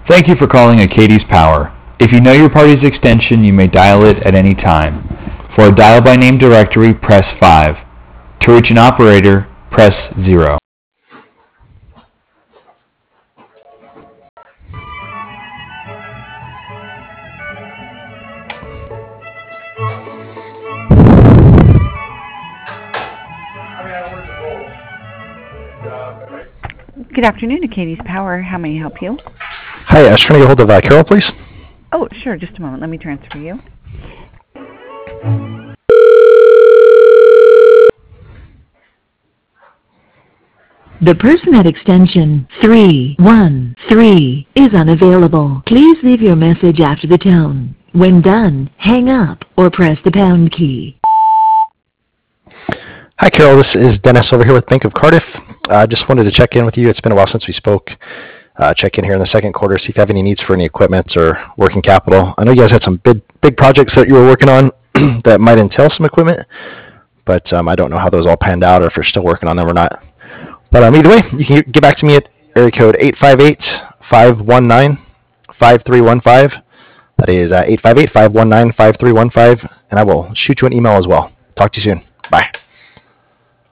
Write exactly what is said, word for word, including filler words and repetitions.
Thank you for calling Acades Power. If you know your party's extension, you may dial it at any time. For a dial-by-name directory, press five. To reach an operator, press zero. Good afternoon, Acades Power. How may I help you? Hi, I was trying to get a hold of uh, Carol, please. Oh, sure. Just a moment. Let me transfer you. The person at extension three one three is unavailable. Please leave your message after the tone. When done, hang up or press the pound key. Hi, Carol. This is Dennis over here with Bank of Cardiff. I uh, just wanted to check in with you. It's been a while since we spoke. Uh, check in here in the second quarter, see if you have any needs for any equipment or working capital. I know you guys had some big big projects that you were working on that might entail some equipment, but um, I don't know how those all panned out or if you're still working on them or not. But um, either way, you can get back to me at area code eight five eight, five one nine, five three one five. That is uh, eight five eight, five one nine, five three one five, and I will shoot you an email as well. Talk to you soon. Bye.